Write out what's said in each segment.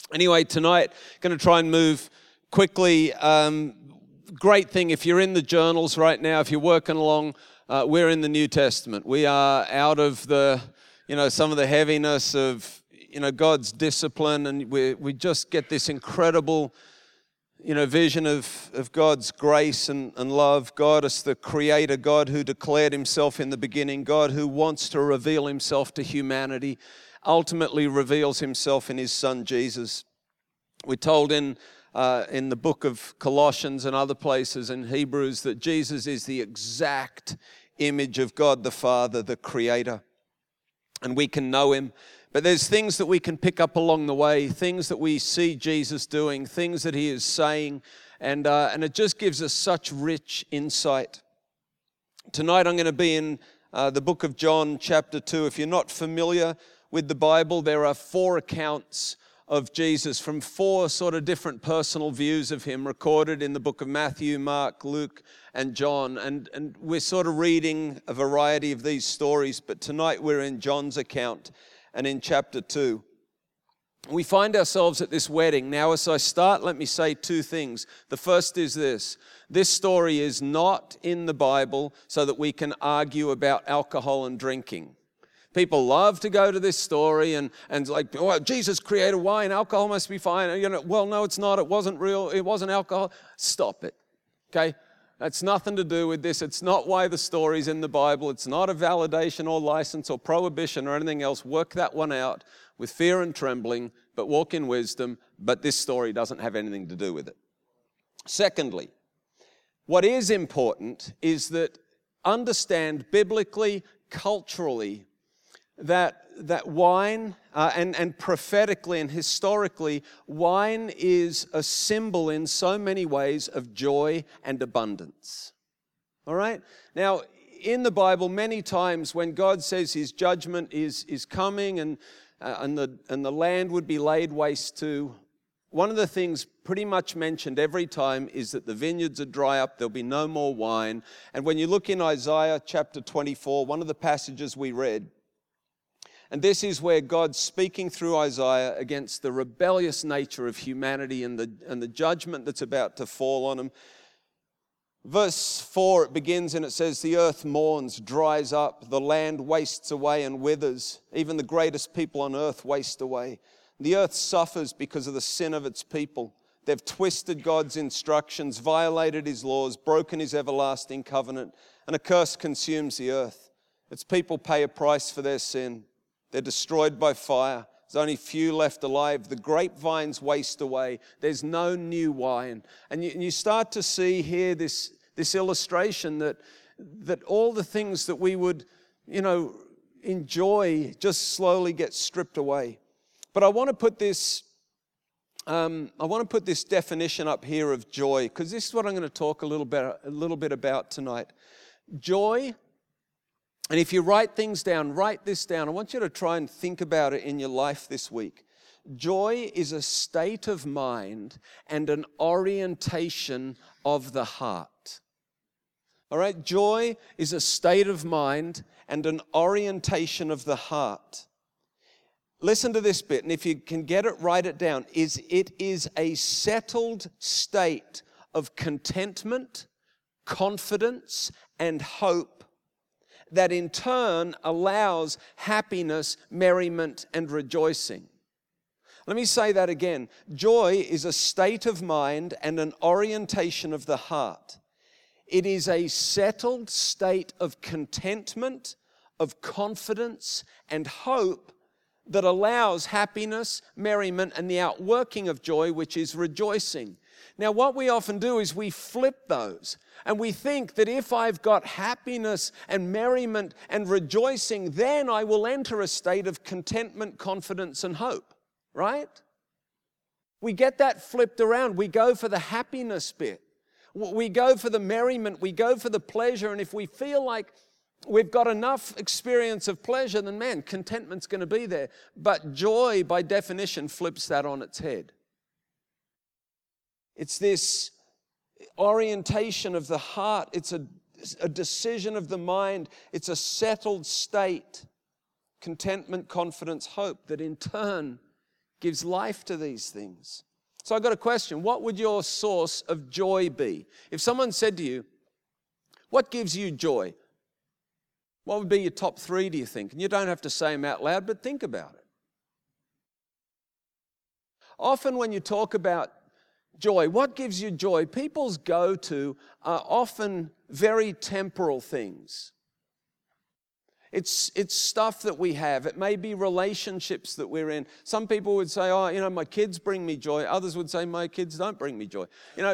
Anyway, tonight, going to try and move quickly. Great thing, if you're in the journals right now, if you're working along, we're in the New Testament. We are out of the, some of the heaviness of, God's discipline, and we just get this incredible, vision of God's grace and love. God is the creator, God who declared himself in the beginning, God who wants to reveal himself to humanity, ultimately reveals himself in his son Jesus. We're told in the book of Colossians and other places in Hebrews that Jesus is the exact image of God the Father, the creator, and we can know him. But there's things that we can pick up along the way, things that we see Jesus doing, things that he is saying, and it just gives us such rich insight. Tonight I'm going to be in the book of John, chapter 2. If you're not familiar with the Bible, there are 4 accounts of Jesus from 4 sort of different personal views of him recorded in the book of Matthew, Mark, Luke, and John. And we're sort of reading a variety of these stories, but tonight we're in John's account and in chapter 2. We find ourselves at this wedding. Now, as I start, let me say 2 things. The first is this. This story is not in the Bible so that we can argue about alcohol and drinking. People love to go to this story and like, oh, Jesus created wine, alcohol must be fine. Well, no, it's not. It wasn't real. It wasn't alcohol. Stop it, okay? That's nothing to do with this. It's not why the story's in the Bible. It's not a validation or license or prohibition or anything else. Work that one out with fear and trembling, but walk in wisdom. But this story doesn't have anything to do with it. Secondly, what is important is that understand biblically, culturally, that wine and prophetically and historically, wine is a symbol in so many ways of joy and abundance. All right? Now, in the Bible, many times when God says his judgment is coming and the land would be laid waste to, one of the things pretty much mentioned every time is that the vineyards would dry up, there'll be no more wine. And when you look in Isaiah chapter 24, one of the passages we read, and this is where God's speaking through Isaiah against the rebellious nature of humanity and the judgment that's about to fall on them. Verse 4, it begins and it says, the earth mourns, dries up, the land wastes away and withers. Even the greatest people on earth waste away. The earth suffers because of the sin of its people. They've twisted God's instructions, violated his laws, broken his everlasting covenant, and a curse consumes the earth. Its people pay a price for their sin. They're destroyed by fire. There's only few left alive. The grapevines waste away. There's no new wine. And you start to see here this illustration that all the things that we would, enjoy just slowly get stripped away. But I want to put this definition up here of joy, because this is what I'm going to talk a little bit about tonight. Joy. And if you write this down. I want you to try and think about it in your life this week. Joy is a state of mind and an orientation of the heart. All right? Joy is a state of mind and an orientation of the heart. Listen to this bit, and if you can get it, write it down. It is a settled state of contentment, confidence, and hope that in turn allows happiness, merriment, and rejoicing. Let me say that again. Joy is a state of mind and an orientation of the heart. It is a settled state of contentment, of confidence, and hope that allows happiness, merriment, and the outworking of joy, which is rejoicing. Now, what we often do is we flip those, and we think that if I've got happiness and merriment and rejoicing, then I will enter a state of contentment, confidence, and hope, right? We get that flipped around. We go for the happiness bit. We go for the merriment. We go for the pleasure, and if we feel like we've got enough experience of pleasure, then man, contentment's going to be there. But joy, by definition, flips that on its head. It's this orientation of the heart. It's a decision of the mind. It's a settled state. Contentment, confidence, hope that in turn gives life to these things. So I've got a question. What would your source of joy be? If someone said to you, what gives you joy? What would be your top 3, do you think? And you don't have to say them out loud, but think about it. Often when you talk about joy, what gives you joy? People's go-to are often very temporal things. It's stuff that we have. It may be relationships that we're in. Some people would say, my kids bring me joy. Others would say, my kids don't bring me joy.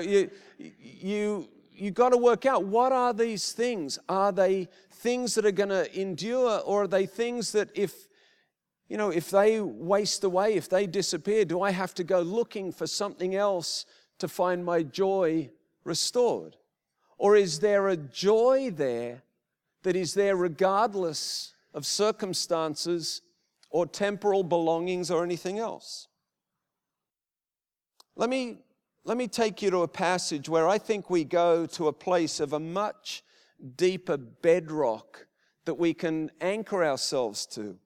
You got to work out, what are these things? Are they things that are going to endure, or are they things that if they waste away, if they disappear, do I have to go looking for something else to find my joy restored? Or is there a joy there that is there regardless of circumstances or temporal belongings or anything else? Let me take you to a passage where I think we go to a place of a much deeper bedrock that we can anchor ourselves to.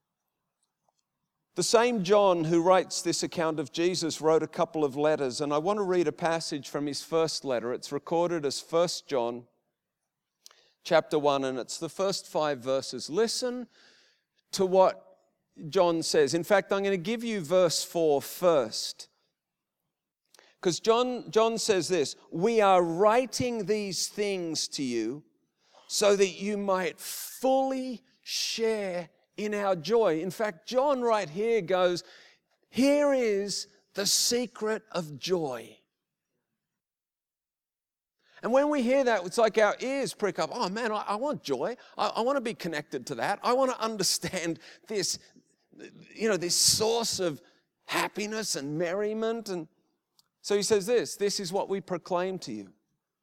The same John who writes this account of Jesus wrote a couple of letters, and I want to read a passage from his first letter. It's recorded as 1 John chapter 1, and it's the first 5 verses. Listen to what John says. In fact, I'm going to give you verse 4 first. Because John says this, we are writing these things to you so that you might fully share in our joy. In fact, John right here goes, here is the secret of joy. And when we hear that, it's like our ears prick up. Oh man, I want joy. I want to be connected to that. I want to understand this, this source of happiness and merriment. And so he says this is what we proclaim to you.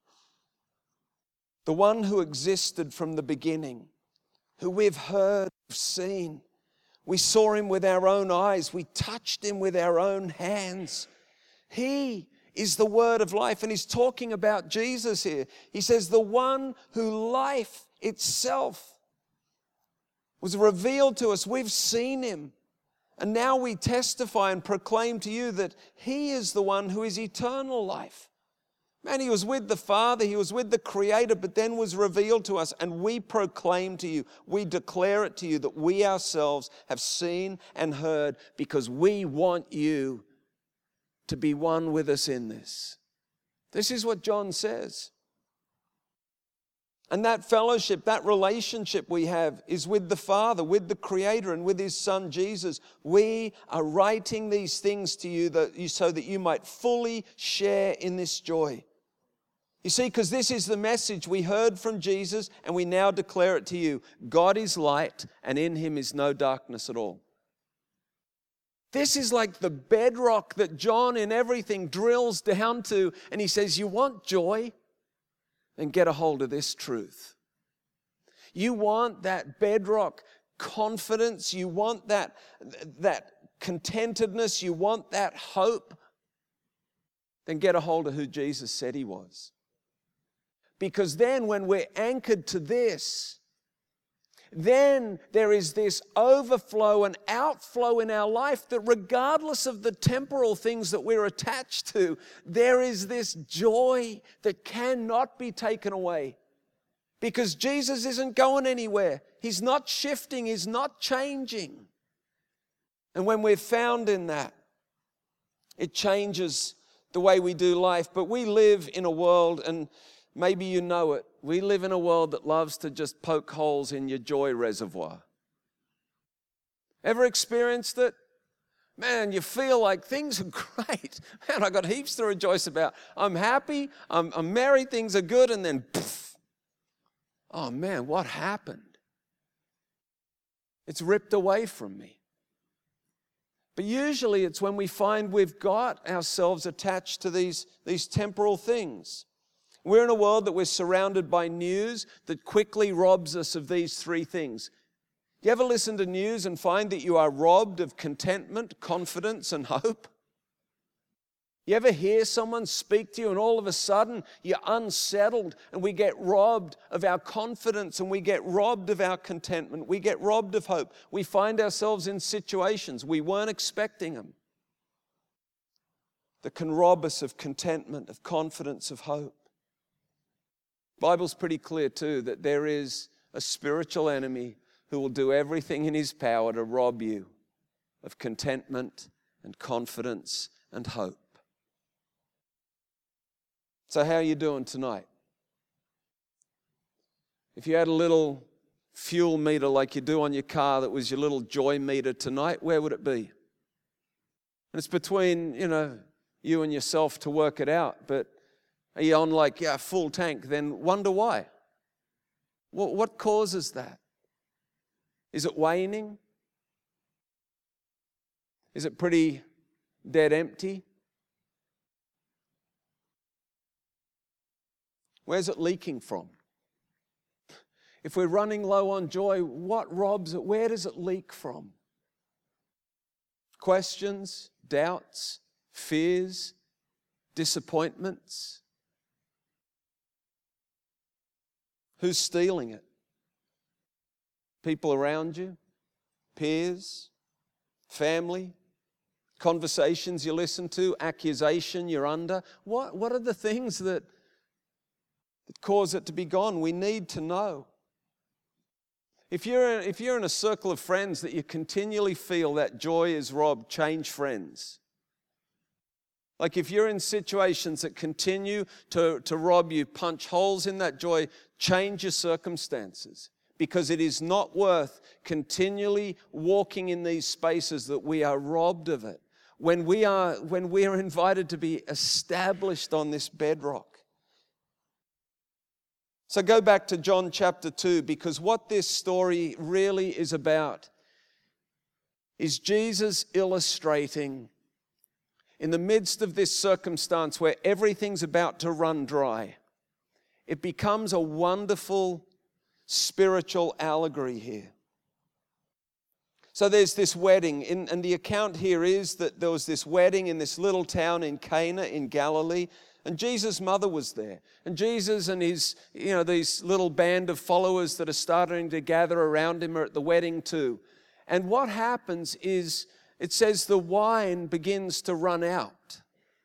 The one who existed from the beginning, who we've heard, seen. We saw him with our own eyes. We touched him with our own hands. He is the word of life. And he's talking about Jesus here. He says, the one who life itself was revealed to us. We've seen him. And now we testify and proclaim to you that he is the one who is eternal life. Man, he was with the Father, he was with the Creator, but then was revealed to us, and we proclaim to you, we declare it to you that we ourselves have seen and heard, because we want you to be one with us in this. This is what John says. And that fellowship, that relationship we have is with the Father, with the Creator, and with His Son, Jesus. We are writing these things to you so that you might fully share in this joy. You see, because this is the message we heard from Jesus, and we now declare it to you. God is light, and in Him is no darkness at all. This is like the bedrock that John in everything drills down to, and he says, you want joy? Then get a hold of this truth. You want that bedrock confidence, you want that contentedness, you want that hope, then get a hold of who Jesus said He was. Because then when we're anchored to this, then there is this overflow and outflow in our life that regardless of the temporal things that we're attached to, there is this joy that cannot be taken away. Because Jesus isn't going anywhere. He's not shifting. He's not changing. And when we're found in that, it changes the way we do life. But we live in a world, and maybe you know it, we live in a world that loves to just poke holes in your joy reservoir. Ever experienced it? Man, you feel like things are great. Man, I got heaps to rejoice about. I'm happy, I'm married, things are good, and then poof. Oh man, what happened? It's ripped away from me. But usually it's when we find we've got ourselves attached to these temporal things. We're in a world that we're surrounded by news that quickly robs us of these three things. You ever listen to news and find that you are robbed of contentment, confidence, and hope? You ever hear someone speak to you and all of a sudden you're unsettled, and we get robbed of our confidence, and we get robbed of our contentment, we get robbed of hope. We find ourselves in situations we weren't expecting them. that can rob us of contentment, of confidence, of hope. The Bible's pretty clear too that there is a spiritual enemy who will do everything in his power to rob you of contentment and confidence and hope. So how are you doing tonight? If you had a little fuel meter like you do on your car that was your little joy meter tonight, where would it be? And it's between, you and yourself to work it out, but are you on full tank? Then wonder why. What causes that? Is it waning? Is it pretty dead empty? Where's it leaking from? If we're running low on joy, what robs it? Where does it leak from? Questions, doubts, fears, disappointments? Who's stealing it? People around you? Peers? Family? Conversations you listen to? Accusation you're under? What are the things that cause it to be gone? We need to know. If you're in a circle of friends that you continually feel that joy is robbed, change friends. Like if you're in situations that continue to rob you, punch holes in that joy, change your circumstances. Because it is not worth continually walking in these spaces that we are robbed of it. When we are invited to be established on this bedrock. So go back to John chapter 2, because what this story really is about is Jesus illustrating in the midst of this circumstance where everything's about to run dry. It becomes a wonderful spiritual allegory here. So there's this wedding, and the account here is that there was this wedding in this little town in Cana in Galilee. And Jesus' mother was there. And Jesus and his, these little band of followers that are starting to gather around him are at the wedding too. And what happens is, it says the wine begins to run out.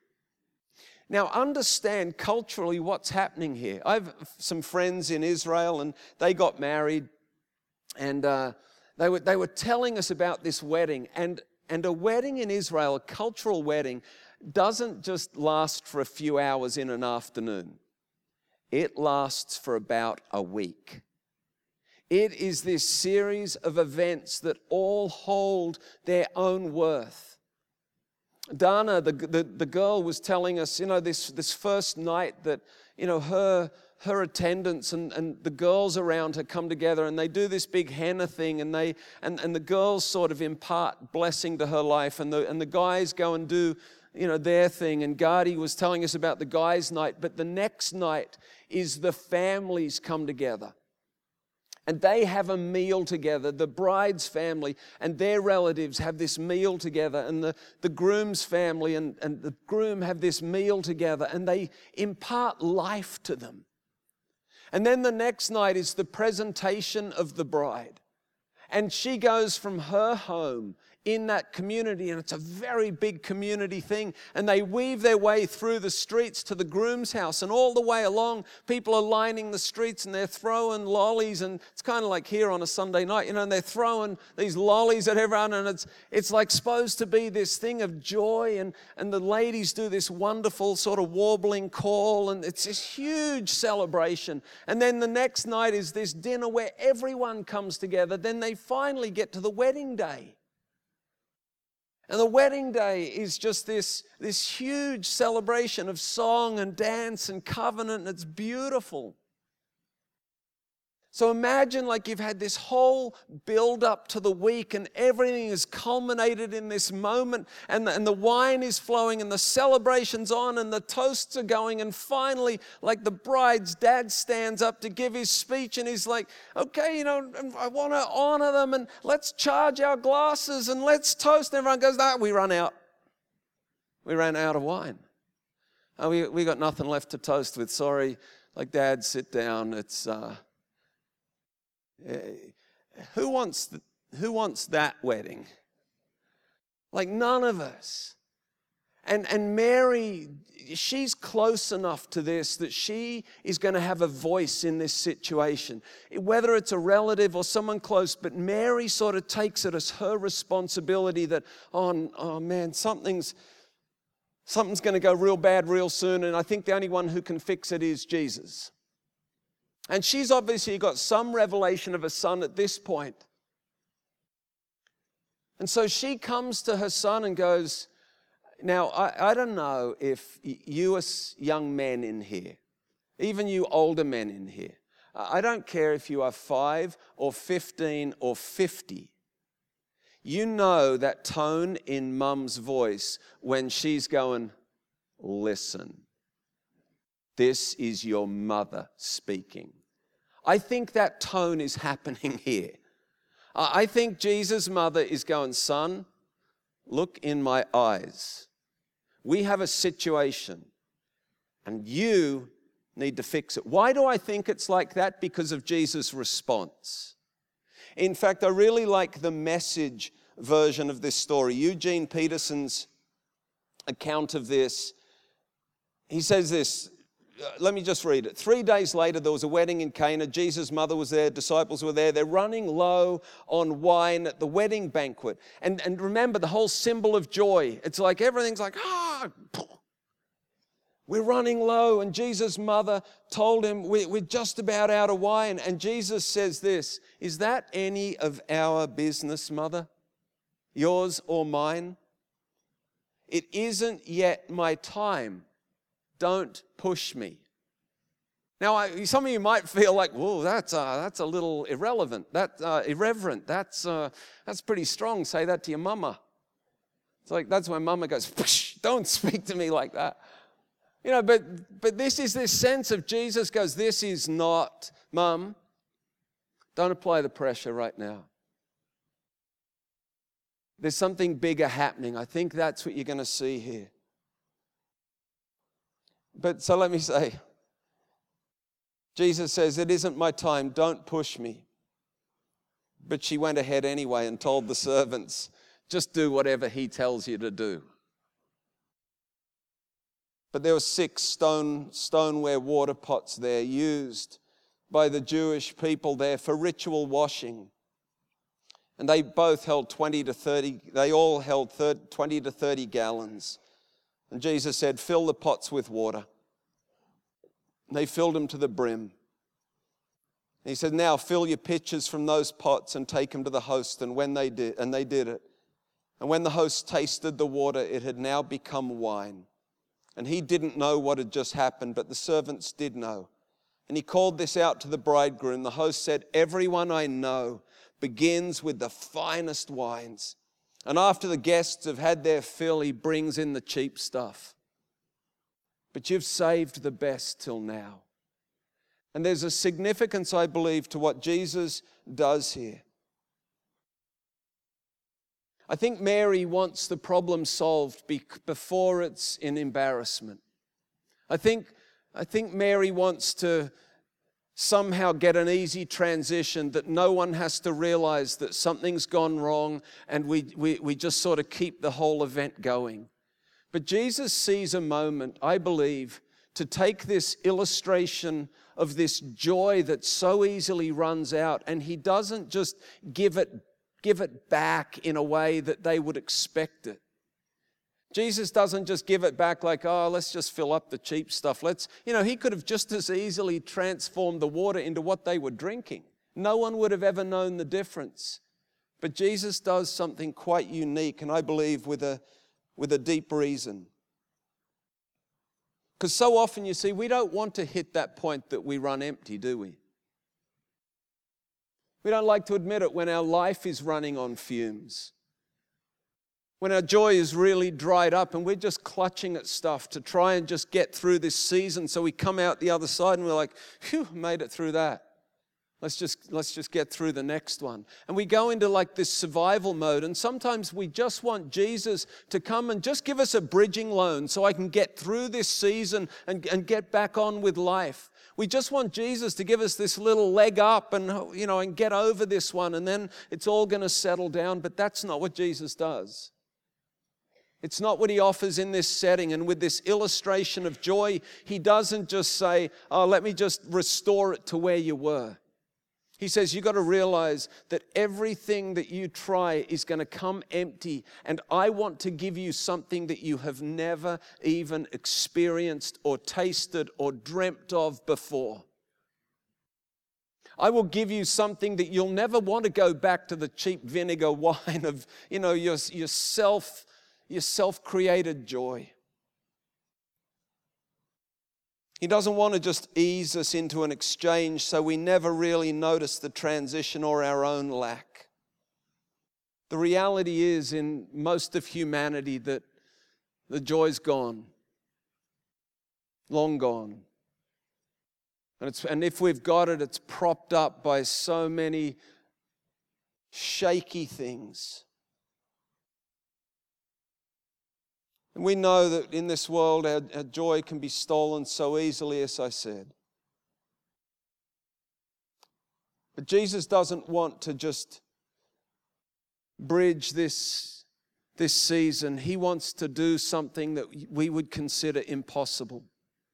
Now understand culturally what's happening here. I have some friends in Israel and they got married. And they were telling us about this wedding. And a wedding in Israel, a cultural wedding, doesn't just last for a few hours in an afternoon. It lasts for about a week. It is this series of events that all hold their own worth. Dana, the girl, was telling us, this first night that, her attendants and the girls around her come together and they do this big henna thing and the girls sort of impart blessing to her life and the guys go and do their thing. And Gadi was telling us about the guys' night, but the next night is the families come together. And they have a meal together. The bride's family and their relatives have this meal together. And the groom's family and the groom have this meal together. And they impart life to them. And then the next night is the presentation of the bride. And she goes from her home in that community, and it's a very big community thing, and they weave their way through the streets to the groom's house, and all the way along, people are lining the streets, and they're throwing lollies, and it's kind of like here on a Sunday night, and they're throwing these lollies at everyone, and it's like supposed to be this thing of joy, and the ladies do this wonderful sort of warbling call, and it's this huge celebration. And then the next night is this dinner where everyone comes together. Then they finally get to the wedding day. And the wedding day is just this huge celebration of song and dance and covenant, and it's beautiful. So imagine like you've had this whole build up to the week and everything is culminated in this moment, and the wine is flowing and the celebration's on and the toasts are going, and finally like the bride's dad stands up to give his speech and he's like, okay, I want to honor them and let's charge our glasses and let's toast. And everyone goes, no, we run out. We ran out of wine. Oh, we got nothing left to toast with. Sorry, like Dad, sit down. It's who wants that wedding? Like none of us. And Mary, she's close enough to this that she is going to have a voice in this situation, whether it's a relative or someone close. But Mary sort of takes it as her responsibility that, oh man, something's going to go real bad real soon, and I think the only one who can fix it is Jesus. And she's obviously got some revelation of a son at this point. And so she comes to her son and goes, now, I don't know if you as young men in here, even you older men in here, I don't care if you are 5 or 15 or 50. You know that tone in mum's voice when she's going, listen, this is your mother speaking. I think that tone is happening here. I think Jesus' mother is going, son, look in my eyes. We have a situation and you need to fix it. Why do I think it's like that? Because of Jesus' response. In fact, I really like the Message version of this story. Eugene Peterson's account of this, he says this, let me just read it. 3 days later, there was a wedding in Cana. Jesus' mother was there, disciples were there. They're running low on wine at the wedding banquet. And remember, the whole symbol of joy. It's like everything's like, we're running low. And Jesus' mother told him, we're just about out of wine. And Jesus says this, is that any of our business, mother? Yours or mine? It isn't yet my time. Don't push me. Now, some of you might feel like, whoa, that's a little irrelevant. Irreverent. That's pretty strong. Say that to your mama. It's like that's when mama goes, don't speak to me like that. You know, but this is this sense of Jesus goes, this is not, mum, don't apply the pressure right now. There's something bigger happening. I think that's what you're going to see here. But so let me say, Jesus says, it isn't my time, don't push me. But she went ahead anyway and told the servants, just do whatever he tells you to do. But there were 6 stoneware water pots there used by the Jewish people there for ritual washing. And they both held 20 to 30 gallons. And Jesus said, fill the pots with water. And they filled them to the brim. And he said, now fill your pitchers from those pots and take them to the host. And they did it. And when the host tasted the water, it had now become wine. And he didn't know what had just happened, but the servants did know. And he called this out to the bridegroom. The host said, everyone I know begins with the finest wines. And after the guests have had their fill, he brings in the cheap stuff. But you've saved the best till now. And there's a significance, I believe, to what Jesus does here. I think Mary wants the problem solved before it's in embarrassment. I think Mary wants to somehow get an easy transition that no one has to realize that something's gone wrong and we just sort of keep the whole event going. But Jesus sees a moment, I believe, to take this illustration of this joy that so easily runs out, and he doesn't just give it back in a way that they would expect it. Jesus doesn't just give it back like, oh, let's just fill up the cheap stuff. He could have just as easily transformed the water into what they were drinking. No one would have ever known the difference. But Jesus does something quite unique, and I believe with a deep reason. Because so often, you see, we don't want to hit that point that we run empty, do we? We don't like to admit it when our life is running on fumes. When our joy is really dried up and we're just clutching at stuff to try and just get through this season, so we come out the other side and we're like, phew, made it through that. Let's just get through the next one. And we go into like this survival mode, and sometimes we just want Jesus to come and just give us a bridging loan so I can get through this season and get back on with life. We just want Jesus to give us this little leg up and get over this one, and then it's all going to settle down. But that's not what Jesus does. It's not what he offers in this setting. And with this illustration of joy, he doesn't just say, oh, let me just restore it to where you were. He says, you've got to realize that everything that you try is going to come empty. And I want to give you something that you have never even experienced or tasted or dreamt of before. I will give you something that you'll never want to go back to the cheap vinegar wine of, your self-created joy. He doesn't want to just ease us into an exchange so we never really notice the transition or our own lack. The reality is in most of humanity that the joy's gone, long gone. And if we've got it, it's propped up by so many shaky things. And we know that in this world our joy can be stolen so easily, as I said. But Jesus doesn't want to just bridge this season. He wants to do something that we would consider impossible.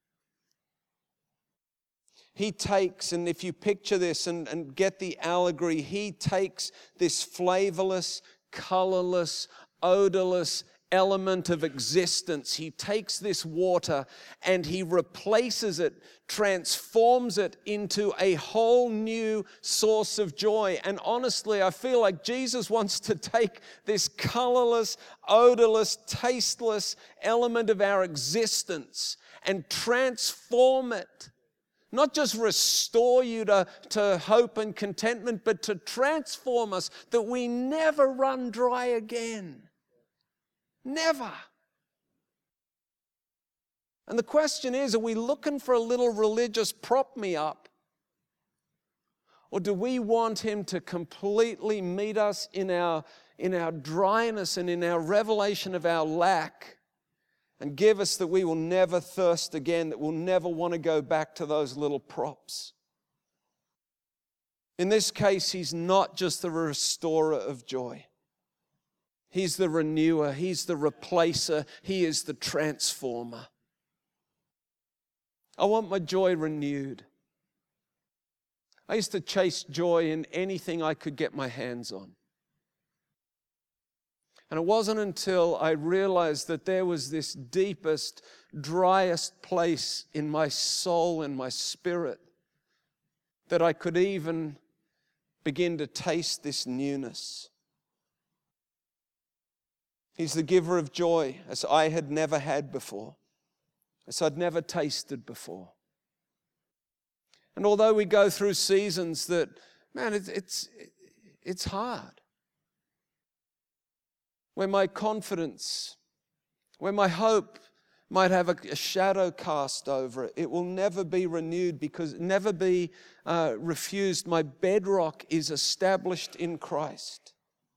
He takes, and if you picture this and get the allegory, he takes this flavorless, colorless, odorless element of existence. He takes this water and he replaces it, transforms it into a whole new source of joy. And honestly, I feel like Jesus wants to take this colorless, odorless, tasteless element of our existence and transform it. Not just restore you to hope and contentment, but to transform us that we never run dry again. Never. And the question is, are we looking for a little religious prop me up? Or do we want him to completely meet us in our dryness and in our revelation of our lack and give us that we will never thirst again, that we'll never want to go back to those little props? In this case, he's not just the restorer of joy. He's the renewer. He's the replacer. He is the transformer. I want my joy renewed. I used to chase joy in anything I could get my hands on. And it wasn't until I realized that there was this deepest, driest place in my soul and my spirit that I could even begin to taste this newness. He's the giver of joy, as I had never had before, as I'd never tasted before. And although we go through seasons that, man, it's hard. Where my confidence, where my hope might have a shadow cast over it. It will never be renewed because never be refused. My bedrock is established in Christ.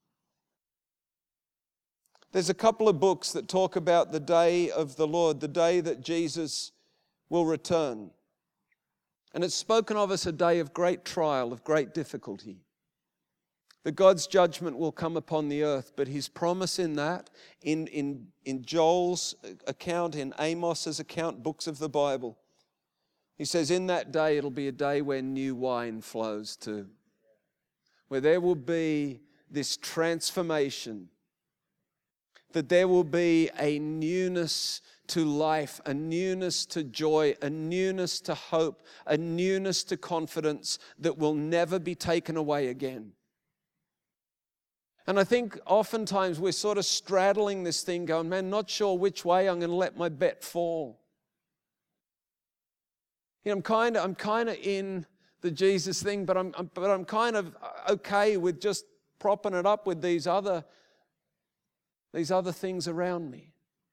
There's a couple of books that talk about the day of the Lord, the day that Jesus will return. And it's spoken of as a day of great trial, of great difficulty. That God's judgment will come upon the earth, but his promise in that, in Joel's account, in Amos's account, books of the Bible, he says in that day it'll be a day where new wine flows too. Where there will be this transformation, that there will be a newness to life, a newness to joy, a newness to hope, a newness to confidence that will never be taken away again. And I think oftentimes we're sort of straddling this thing going, man, not sure which way I'm going to let my bet fall. You know, I'm kind of in the Jesus thing, but I'm kind of okay with just propping it up with these other things around me.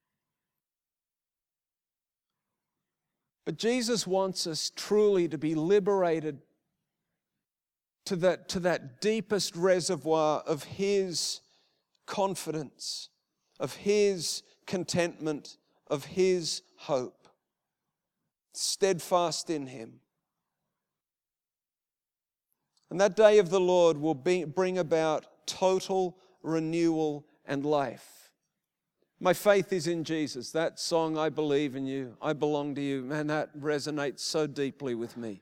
But Jesus wants us truly to be liberated to that deepest reservoir of his confidence, of his contentment, of his hope. Steadfast in him. And that day of the Lord will bring about total renewal and life. My faith is in Jesus. That song, I believe in you, I belong to you, man, that resonates so deeply with me.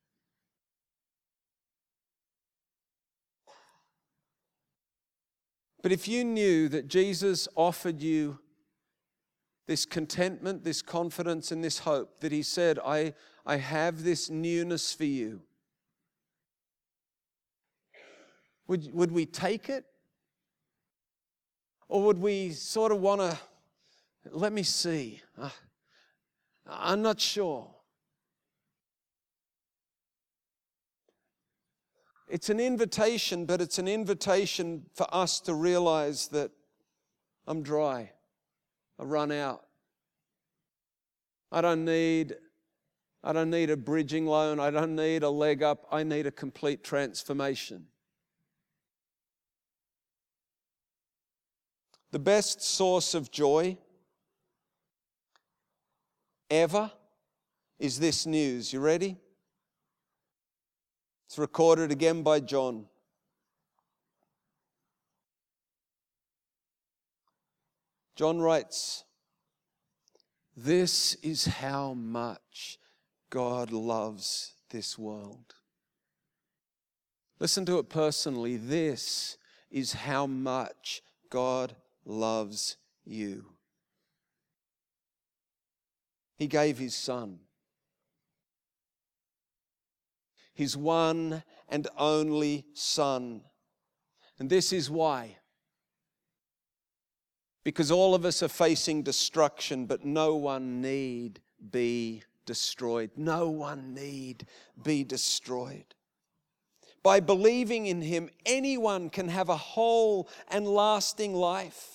But if you knew that Jesus offered you this contentment, this confidence, and this hope, that He said, I have this newness for you, would we take it? Or would we sort of want to, let me see, I'm not sure. It's an invitation, but it's an invitation for us to realize that I'm dry. I run out. I don't need a bridging loan. I don't need a leg up. I need a complete transformation. The best source of joy ever is this news. You ready? It's recorded again by John. John writes, "This is how much God loves this world." Listen to it personally. This is how much God loves you. He gave His Son, His one and only Son. And this is why. Because all of us are facing destruction, but no one need be destroyed. No one need be destroyed. By believing in Him, anyone can have a whole and lasting life.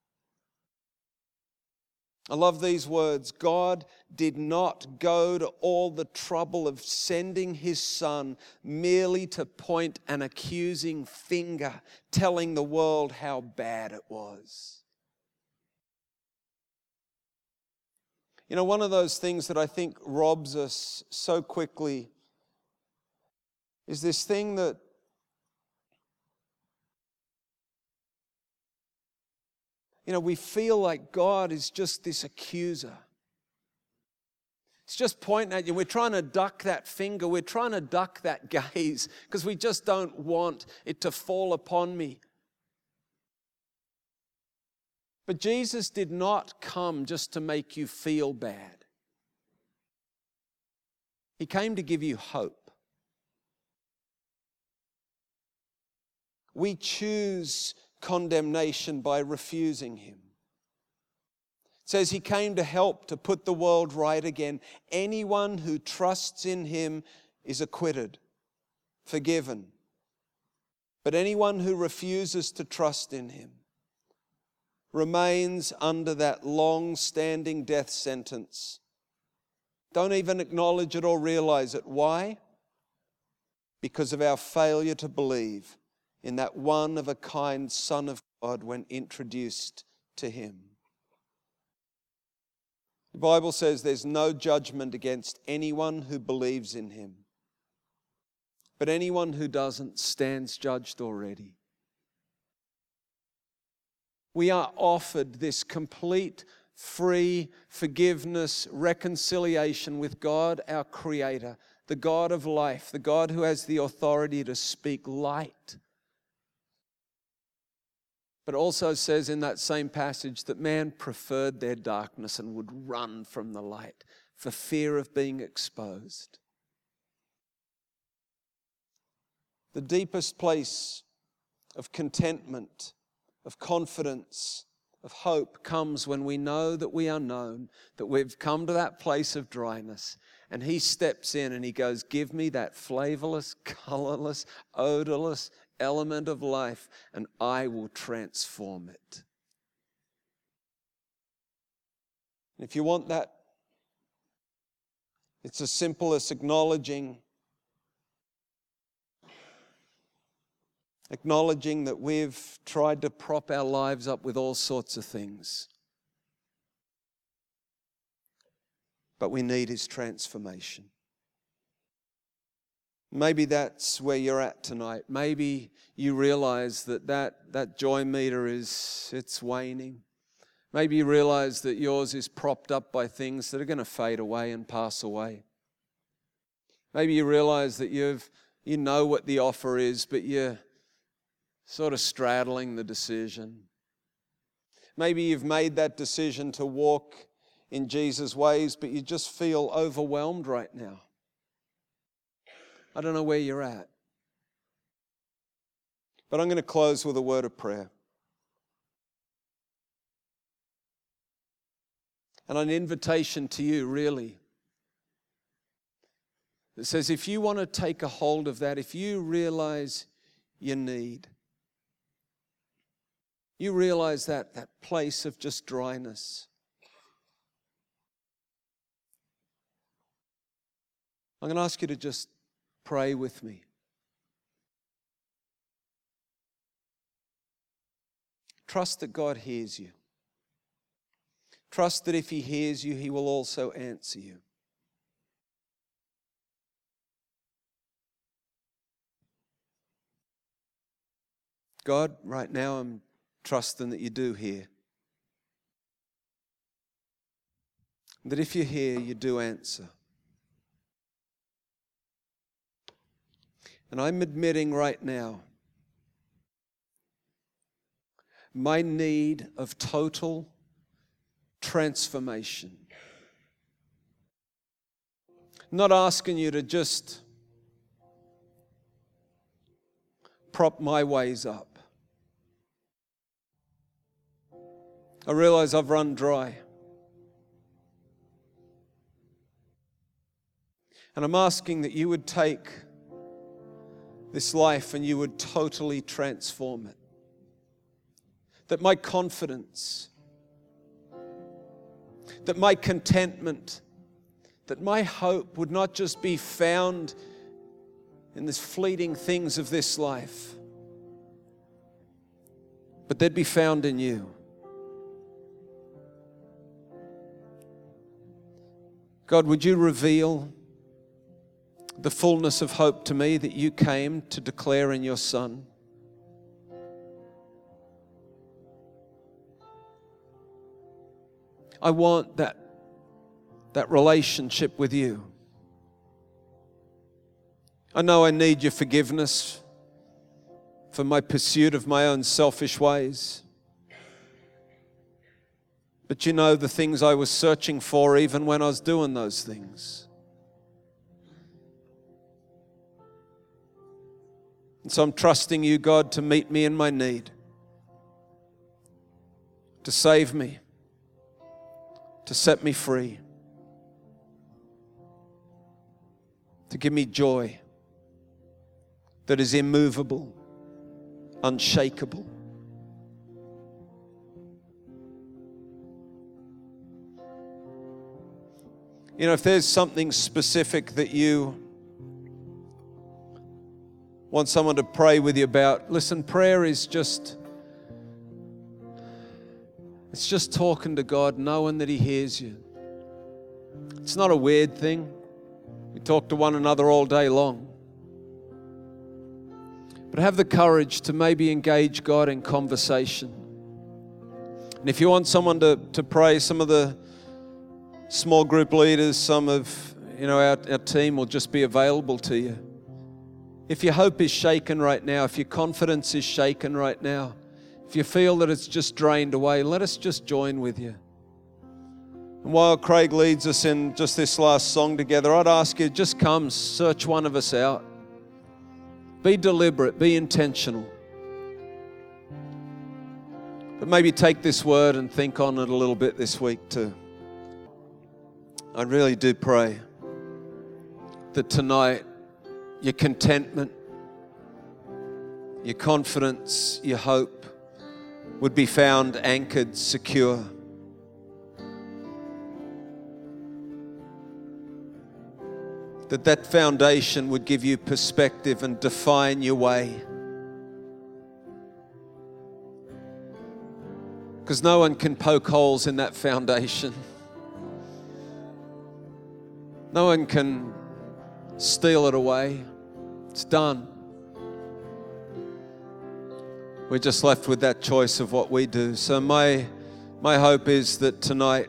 I love these words. God did not go to all the trouble of sending His Son merely to point an accusing finger, telling the world how bad it was. You know, one of those things that I think robs us so quickly is this thing that we feel like God is just this accuser. It's just pointing at you. We're trying to duck that finger. We're trying to duck that gaze because we just don't want it to fall upon me. But Jesus did not come just to make you feel bad. He came to give you hope. We choose condemnation by refusing Him. It says He came to help to put the world right again. Anyone who trusts in Him is acquitted, forgiven. But anyone who refuses to trust in Him remains under that long-standing death sentence. Don't even acknowledge it or realize it. Why? Because of our failure to believe in that one-of-a-kind Son of God when introduced to Him. The Bible says there's no judgment against anyone who believes in Him. But anyone who doesn't stands judged already. We are offered this complete, free forgiveness, reconciliation with God, our Creator, the God of life, the God who has the authority to speak light. But also says in that same passage that man preferred their darkness and would run from the light for fear of being exposed. The deepest place of contentment, of confidence, of hope comes when we know that we are known, that we've come to that place of dryness, and He steps in and He goes, give me that flavorless, colorless, odorless element of life, and I will transform it. If you want that, it's as simple as acknowledging that we've tried to prop our lives up with all sorts of things. But we need His transformation. Maybe that's where you're at tonight. Maybe you realize that joy meter it's waning. Maybe you realize that yours is propped up by things that are going to fade away and pass away. Maybe you realize that you know what the offer is, but you're sort of straddling the decision. Maybe you've made that decision to walk in Jesus' ways, but you just feel overwhelmed right now. I don't know where you're at. But I'm going to close with a word of prayer. And an invitation to you, really. It says, if you want to take a hold of that, if you realize your need, you realize that place of just dryness, I'm going to ask you to just pray with me. Trust that God hears you. Trust that if He hears you, He will also answer you. God, right now I'm trusting that you do hear. That if you hear, you do answer. And I'm admitting right now my need of total transformation. Not asking you to just prop my ways up. I realize I've run dry. And I'm asking that you would take this life and you would totally transform it. That my confidence, that my contentment, that my hope would not just be found in the fleeting things of this life, but they'd be found in you. God, would you reveal the fullness of hope to me that you came to declare in your Son? I want that relationship with you. I know I need your forgiveness for my pursuit of my own selfish ways. But you know the things I was searching for even when I was doing those things. And so I'm trusting you, God, to meet me in my need, to save me, to set me free, to give me joy that is immovable, unshakable. You know, if there's something specific that you want someone to pray with you about, listen, prayer is just, it's just talking to God, knowing that He hears you. It's not a weird thing. We talk to one another all day long. But have the courage to maybe engage God in conversation. And if you want someone to pray, some of the small group leaders, some of our team will just be available to you. If your hope is shaken right now, if your confidence is shaken right now, if you feel that it's just drained away, let us just join with you. And while Craig leads us in just this last song together, I'd ask you, just come, search one of us out. Be deliberate, be intentional. But maybe take this word and think on it a little bit this week too. I really do pray that tonight your contentment, your confidence, your hope would be found anchored, secure. That foundation would give you perspective and define your way. Because no one can poke holes in that foundation. No one can steal it away. It's done. We're just left with that choice of what we do. So my My hope is that tonight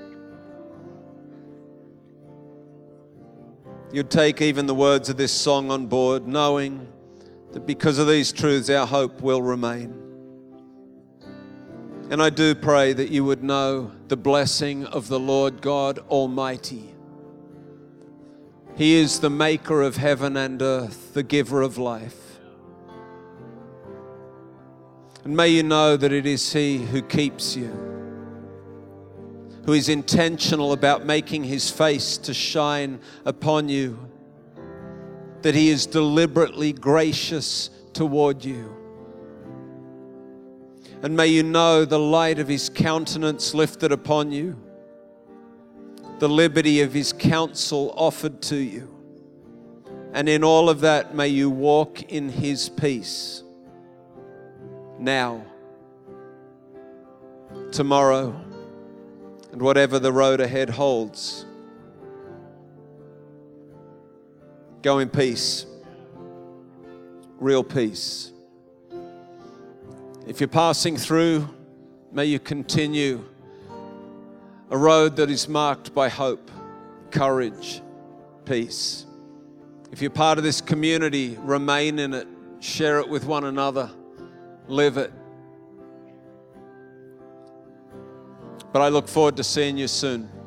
you'd take even the words of this song on board, knowing that because of these truths, our hope will remain. And I do pray that you would know the blessing of the Lord God Almighty. He is the maker of heaven and earth, the giver of life. And may you know that it is He who keeps you, who is intentional about making His face to shine upon you, that He is deliberately gracious toward you. And may you know the light of His countenance lifted upon you, the liberty of His counsel offered to you. And in all of that, may you walk in His peace now, tomorrow, and whatever the road ahead holds. Go in peace, real peace. If you're passing through, may you continue a road that is marked by hope, courage, peace. If you're part of this community, remain in it, share it with one another, live it. But I look forward to seeing you soon.